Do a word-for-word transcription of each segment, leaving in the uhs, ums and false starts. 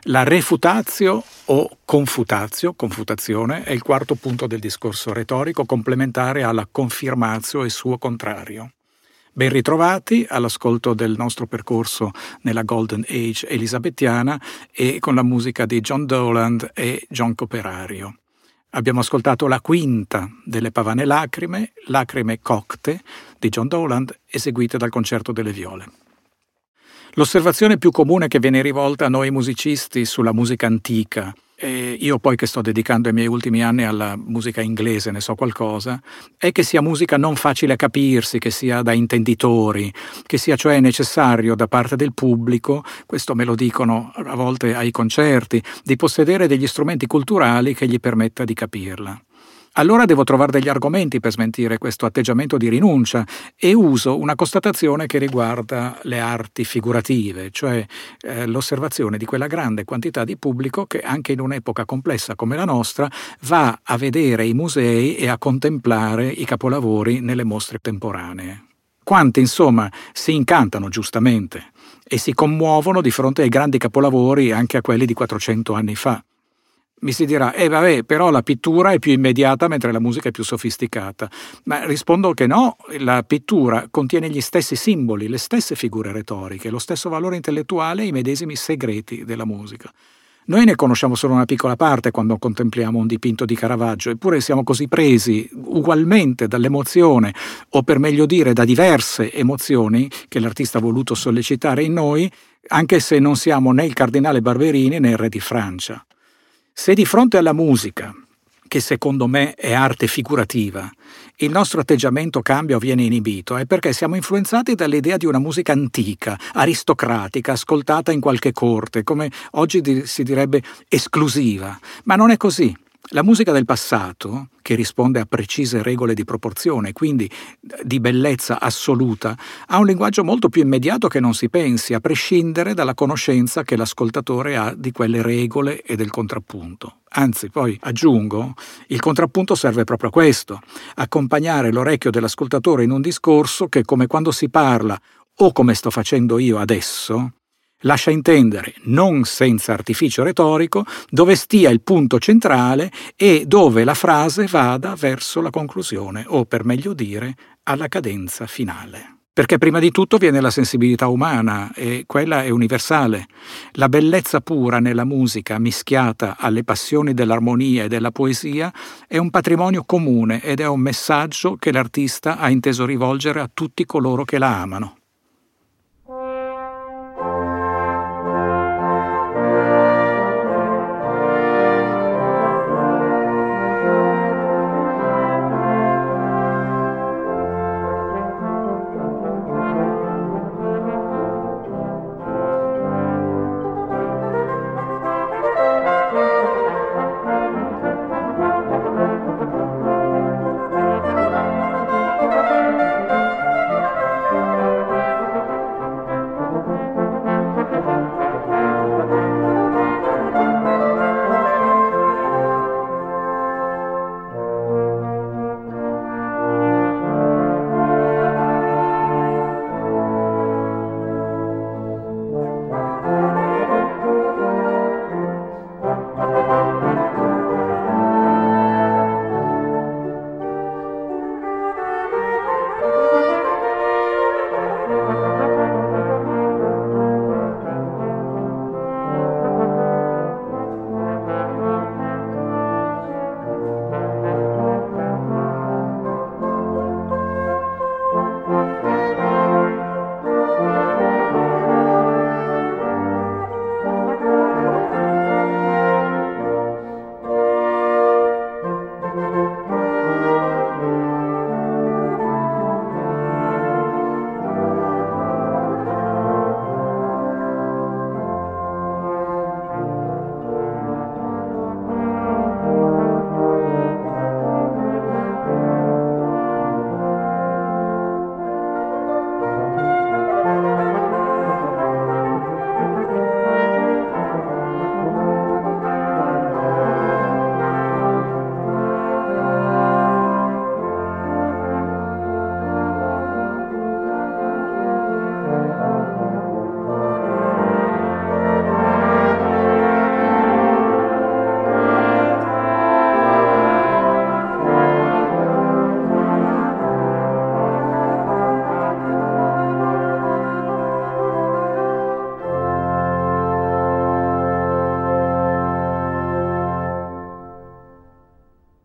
La refutatio o confutatio, confutazione, è il quarto punto del discorso retorico, complementare alla confirmatio e suo contrario. Ben ritrovati all'ascolto del nostro percorso nella Golden Age elisabettiana e con la musica di John Dowland e John Copperario. Abbiamo ascoltato la quinta delle Pavane Lacrime, Lacrime cocte di John Dowland, eseguite dal Concerto delle Viole. L'osservazione più comune che viene rivolta a noi musicisti sulla musica antica, e io poi che sto dedicando i miei ultimi anni alla musica inglese, ne so qualcosa, è che sia musica non facile a capirsi, che sia da intenditori, che sia cioè necessario da parte del pubblico, questo me lo dicono a volte ai concerti, di possedere degli strumenti culturali che gli permetta di capirla. Allora devo trovare degli argomenti per smentire questo atteggiamento di rinuncia e uso una constatazione che riguarda le arti figurative, cioè eh, l'osservazione di quella grande quantità di pubblico che anche in un'epoca complessa come la nostra va a vedere i musei e a contemplare i capolavori nelle mostre temporanee. Quanti, insomma, si incantano giustamente e si commuovono di fronte ai grandi capolavori, anche a quelli di quattrocento anni fa. Mi si dirà, eh vabbè, però la pittura è più immediata mentre la musica è più sofisticata. Ma rispondo che no, la pittura contiene gli stessi simboli, le stesse figure retoriche, lo stesso valore intellettuale e i medesimi segreti della musica. Noi ne conosciamo solo una piccola parte quando contempliamo un dipinto di Caravaggio, eppure siamo così presi ugualmente dall'emozione, o per meglio dire da diverse emozioni che l'artista ha voluto sollecitare in noi, anche se non siamo né il cardinale Barberini né il re di Francia. Se di fronte alla musica, che secondo me è arte figurativa, il nostro atteggiamento cambia o viene inibito, è perché siamo influenzati dall'idea di una musica antica, aristocratica, ascoltata in qualche corte, come oggi si direbbe esclusiva. Ma non è così. La musica del passato, che risponde a precise regole di proporzione, quindi di bellezza assoluta, ha un linguaggio molto più immediato che non si pensi, a prescindere dalla conoscenza che l'ascoltatore ha di quelle regole e del contrappunto. Anzi, poi aggiungo, il contrappunto serve proprio a questo, accompagnare l'orecchio dell'ascoltatore in un discorso che, come quando si parla, o come sto facendo io adesso, lascia intendere, non senza artificio retorico, dove stia il punto centrale e dove la frase vada verso la conclusione, o per meglio dire, alla cadenza finale. Perché prima di tutto viene la sensibilità umana e quella è universale. La bellezza pura nella musica, mischiata alle passioni dell'armonia e della poesia, è un patrimonio comune ed è un messaggio che l'artista ha inteso rivolgere a tutti coloro che la amano.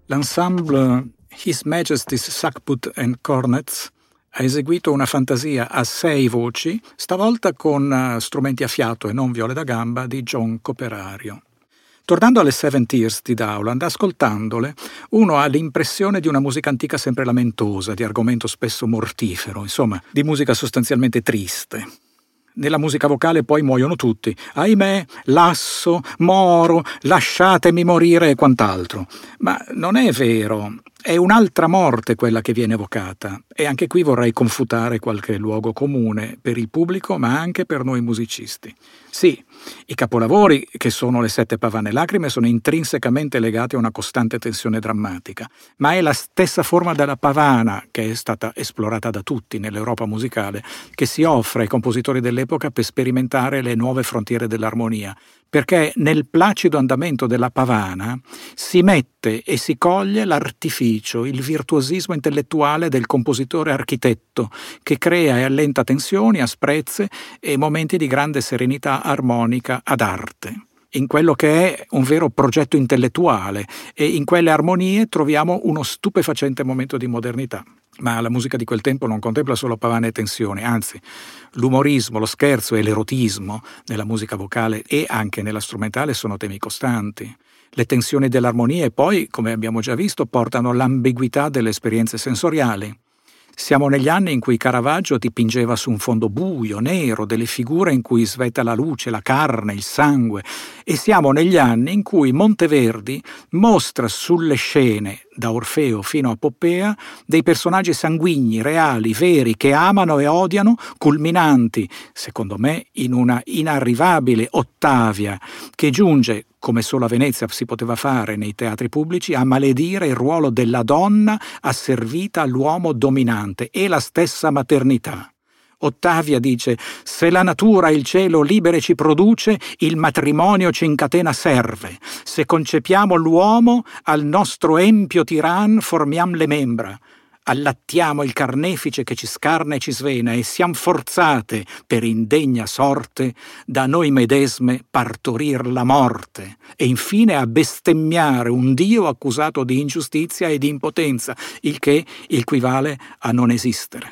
L'ensemble His Majesty's Sackbut and Cornets ha eseguito una fantasia a sei voci, stavolta con strumenti a fiato e non viole da gamba, di John Coperario. Tornando alle Seven Tears di Dowland, ascoltandole, uno ha l'impressione di una musica antica sempre lamentosa, di argomento spesso mortifero, insomma, di musica sostanzialmente triste. Nella musica vocale poi muoiono tutti. Ahimè, lasso, moro, lasciatemi morire e quant'altro. Ma non è vero. È un'altra morte quella che viene evocata, e anche qui vorrei confutare qualche luogo comune per il pubblico, ma anche per noi musicisti. Sì, i capolavori, che sono le Sette pavane lacrime, sono intrinsecamente legati a una costante tensione drammatica, ma è la stessa forma della pavana, che è stata esplorata da tutti nell'Europa musicale, che si offre ai compositori dell'epoca per sperimentare le nuove frontiere dell'armonia, perché nel placido andamento della pavana si mette e si coglie l'artificio, il virtuosismo intellettuale del compositore architetto, che crea e allenta tensioni, asprezze e momenti di grande serenità armonica ad arte. In quello che è un vero progetto intellettuale, e in quelle armonie troviamo uno stupefacente momento di modernità. Ma la musica di quel tempo non contempla solo pavane e tensioni, anzi, l'umorismo, lo scherzo e l'erotismo nella musica vocale e anche nella strumentale sono temi costanti. Le tensioni dell'armonia e poi, come abbiamo già visto, portano l'ambiguità delle esperienze sensoriali. Siamo negli anni in cui Caravaggio dipingeva su un fondo buio, nero, delle figure in cui svetta la luce, la carne, il sangue, e siamo negli anni in cui Monteverdi mostra sulle scene, da Orfeo fino a Poppea, dei personaggi sanguigni, reali, veri, che amano e odiano, culminanti, secondo me, in una inarrivabile Ottavia, che giunge, come solo a Venezia si poteva fare nei teatri pubblici, a maledire il ruolo della donna asservita all'uomo dominante e la stessa maternità. Ottavia dice: se la natura e il cielo libere ci produce, il matrimonio ci incatena serve. Se concepiamo l'uomo, al nostro empio tiran formiam le membra. Allattiamo il carnefice che ci scarna e ci svena, e siam forzate, per indegna sorte, da noi medesme partorir la morte, e infine a bestemmiare un Dio accusato di ingiustizia e di impotenza, il che equivale a non esistere.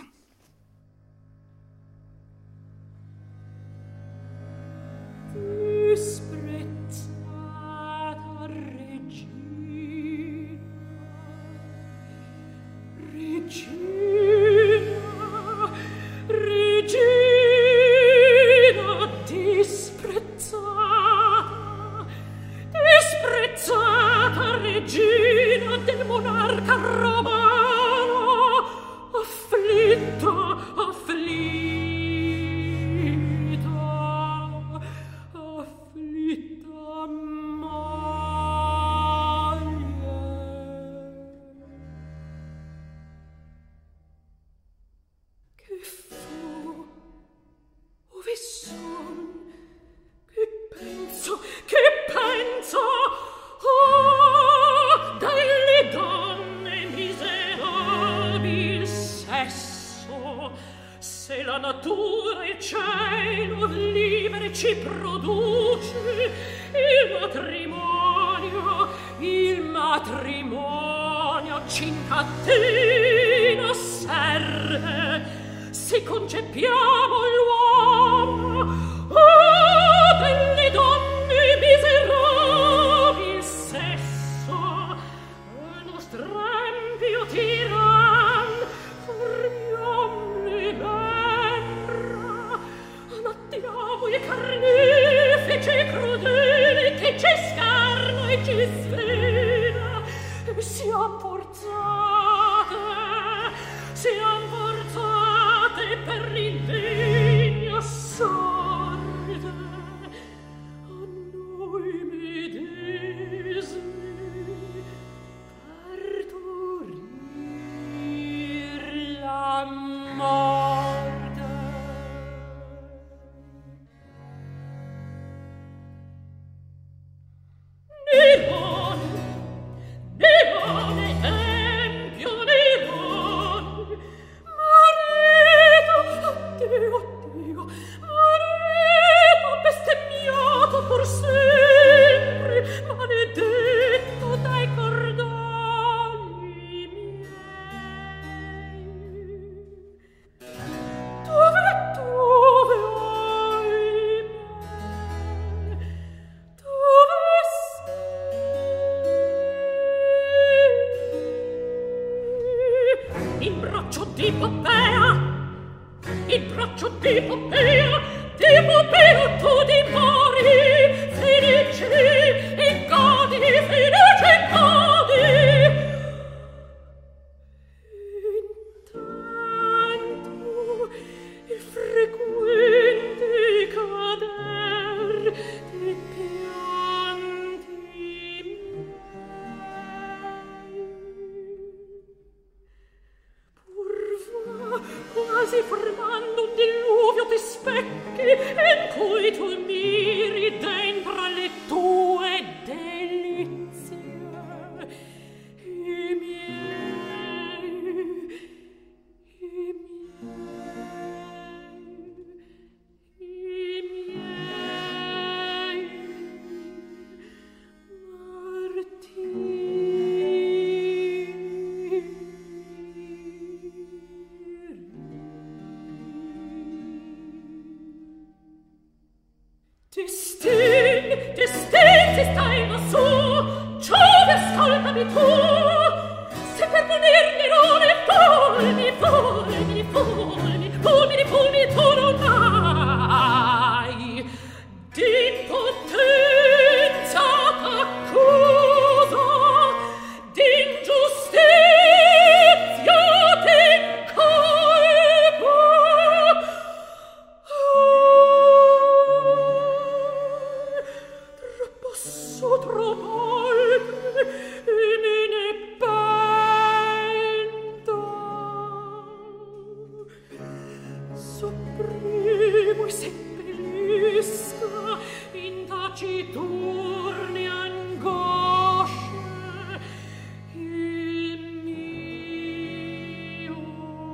Maledetto dai cordoni Popea, di Popea tu dimori, felici e cadi, felici e cadi. Intanto il frequente cader dei pianti miei, pur va quasi formando un diluvio di specchi in cui tu miri dentro le tue delizie. I miei, i miei, i miei Ti sting, ti sting, ti stai lassù, Giove, ascoltami tu, se per punirmi rone, fulmini, fulmini, fulmini, fulmini, fulmini, tu non hai di potenza t'accuso, d'ingiustizia t'incolpo. Troppo troppo oltre e me ne pento. Sopprimo e seppellisca in taciturne angosce il mio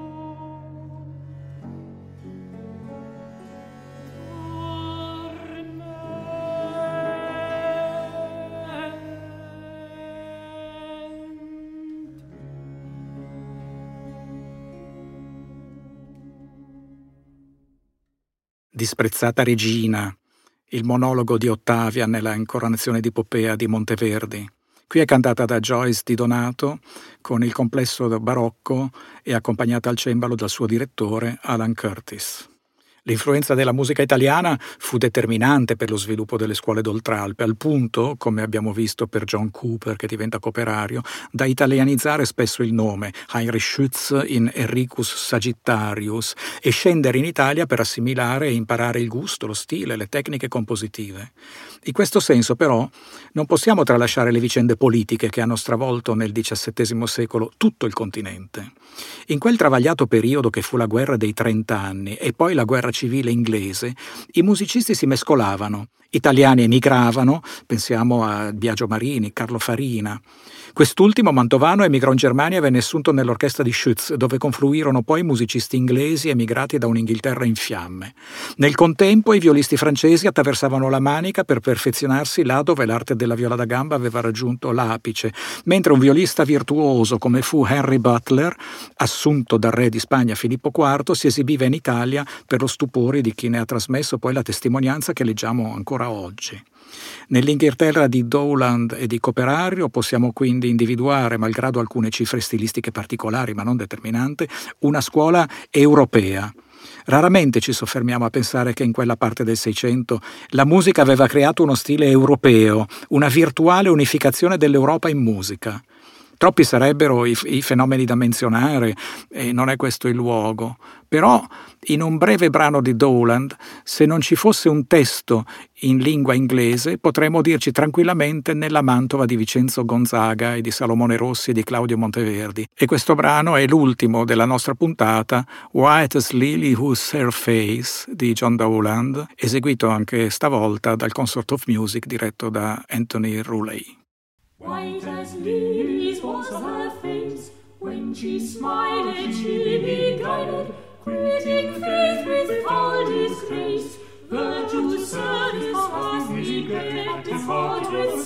Disprezzata regina, il monologo di Ottavia nella Incoronazione di Popea di Monteverdi. Qui è cantata da Joyce Di Donato con il complesso barocco e accompagnata al cembalo dal suo direttore Alan Curtis. L'influenza della musica italiana fu determinante per lo sviluppo delle scuole d'Oltralpe, al punto, come abbiamo visto per John Cooper che diventa cooperario, da italianizzare spesso il nome, Heinrich Schütz in Enricus Sagittarius, e scendere in Italia per assimilare e imparare il gusto, lo stile, le tecniche compositive. In questo senso, però, non possiamo tralasciare le vicende politiche che hanno stravolto nel diciassettesimo secolo tutto il continente. In quel travagliato periodo che fu la guerra dei trent'anni e poi la guerra civile inglese, i musicisti si mescolavano, italiani emigravano, pensiamo a Biagio Marini, Carlo Farina. Quest'ultimo, mantovano, emigrò in Germania e venne assunto nell'orchestra di Schütz, dove confluirono poi musicisti inglesi emigrati da un'Inghilterra in fiamme. Nel contempo i violisti francesi attraversavano la Manica per perfezionarsi là dove l'arte della viola da gamba aveva raggiunto l'apice, mentre un violista virtuoso come fu Henry Butler, assunto dal re di Spagna Filippo quarto, si esibiva in Italia per lo stupore di chi ne ha trasmesso poi la testimonianza che leggiamo ancora oggi. Nell'Inghilterra di Dowland e di Coperario possiamo quindi individuare, malgrado alcune cifre stilistiche particolari ma non determinante, una scuola europea. Raramente ci soffermiamo a pensare che in quella parte del Seicento la musica aveva creato uno stile europeo, una virtuale unificazione dell'Europa in musica. Troppi sarebbero i, i fenomeni da menzionare e non è questo il luogo. Però in un breve brano di Dowland, se non ci fosse un testo in lingua inglese, potremmo dirci tranquillamente nella Mantova di Vincenzo Gonzaga e di Salomone Rossi e di Claudio Monteverdi. E questo brano è l'ultimo della nostra puntata, White as Lily Whose Her Face di John Dowland, eseguito anche stavolta dal Consort of Music diretto da Anthony Roulet. White as lilies was her face, when she smiled and she be guided, quitting faith with foul disgrace. Virtue's service was neglected, fault with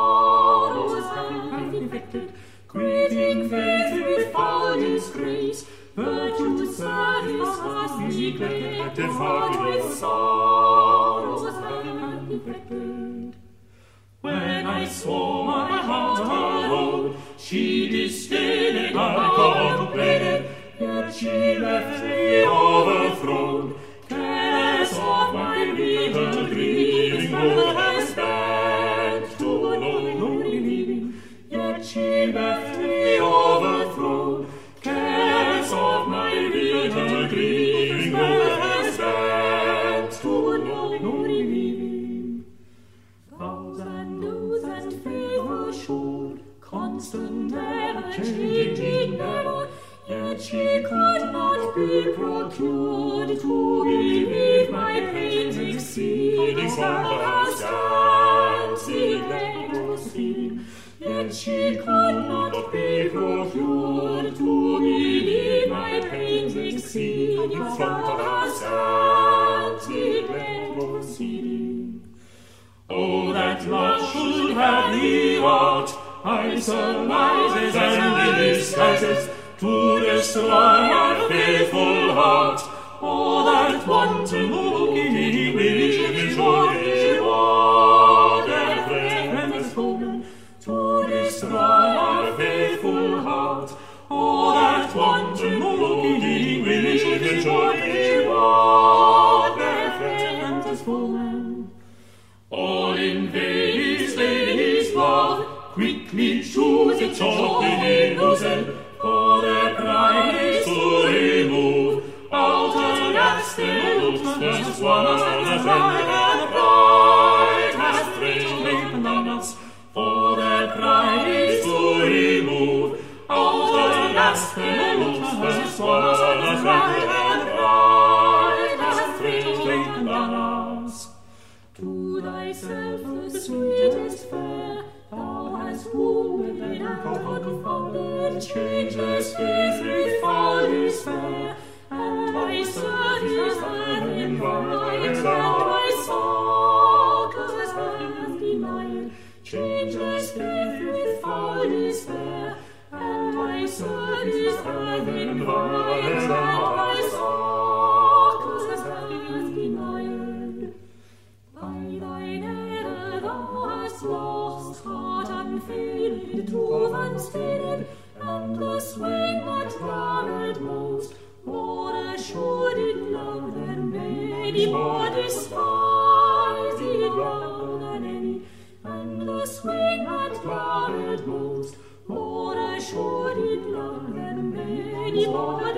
sorrows hath infected, quitting faith with foul disgrace. Virtue's service was neglected, fault with sorrows hath infected. When I saw my heart alone, she disdained, I contemplated, yet she left me overthrown. Can never, yet she could not be procured to relieve my pains exceeding from her scanty clemency. Yet she could not be procured to relieve my pains exceeding from her scanty clemency. Oh, that love should have the art, I surmises and disguises, to destroy my faithful heart. Oh, that wanton looking which surely reward their friend has spoken, to destroy my faithful heart. Oh, that wanton looking which surely reward their friend has spoken. All in vain is lady's love, quickly choose its chopping innocent, for their pride to remove. Out of lasting looks, first one as friend, and pride has strengthened on us, for their pride to remove. Out of lasting looks, first one as friend, and pride has strengthened on us. To thyself the sweetest fair, thou hast wounded and confounded, changeless faith with folly's fair, and my service hath invited, and my succors hath denied. Changeless faith with folly's fair, and my service hath invited, and my succors hath denied. By thine error thou hast lost heart unfaded, truth unstained, and the swain that travelled most, more assured in love than many, more despised in love than any. And the swain that travelled most, more assured in love than many, more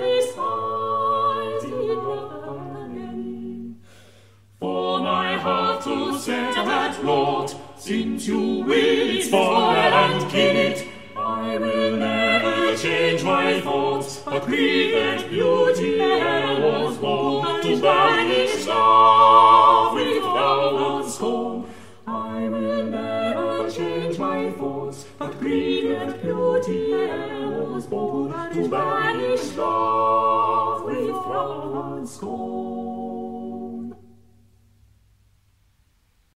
despised in love than any. For my heart to set at naught, since you will its fall and kill it, I will never change my thoughts, but grieve that beauty e'er was born to banish love with thou and scorn. I will never change my thoughts, but grieve that beauty e'er was born to banish love with thou and scorn.